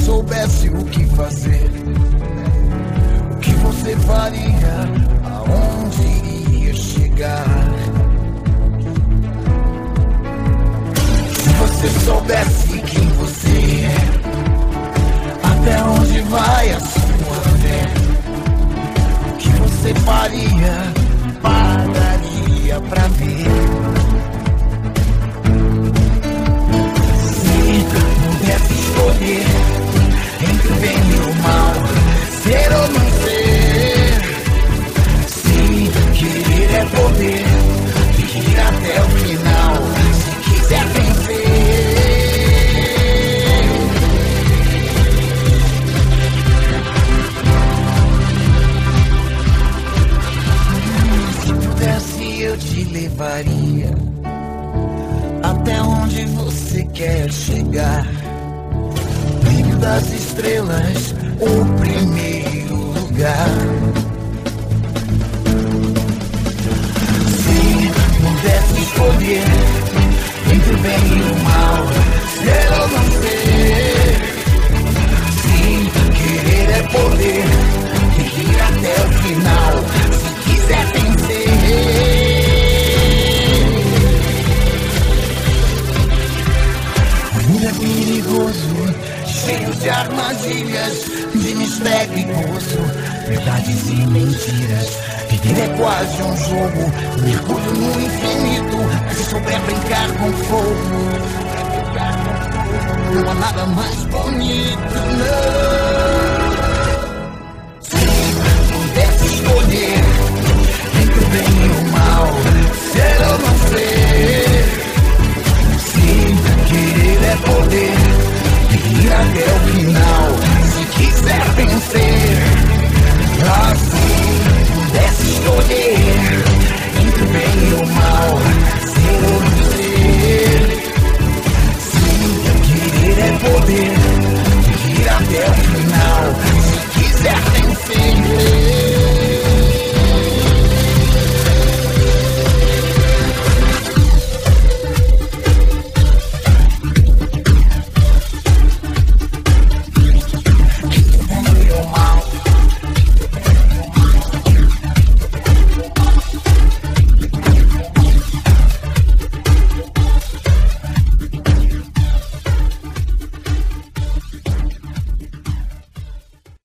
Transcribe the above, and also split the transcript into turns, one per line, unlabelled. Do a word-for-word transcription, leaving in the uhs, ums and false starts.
soubesse o que fazer, o que você faria, aonde iria chegar? Se você soubesse quem você é, até onde vai a sua fé, o que você faria, pagaria pra ver. Se pudesse escolher entre o bem e o mal, ser ou não ser, se querer é poder, ir até o final, se quiser vencer. Se pudesse eu te levaria até onde você quer chegar. Brilho das estrelas, o primeiro lugar. Se pudesse escolher entre o bem e o mal, ser ou não ser, se querer é poder, ir até o final, se quiser vencer. O mundo é perigoso, cheio de armadilhas, de mistério e gozo, verdades e mentiras. Viver é quase um jogo, mergulho no infinito. Se souber brincar com fogo, não há nada mais bonito, não. Se pudesse escolher entre o bem e o mal, ser ou não ser, se querer é poder, ir até o final, se quiser vencer. Assim pudesse escolher entre o bem e o mal, ser ou não ser, se querer é poder,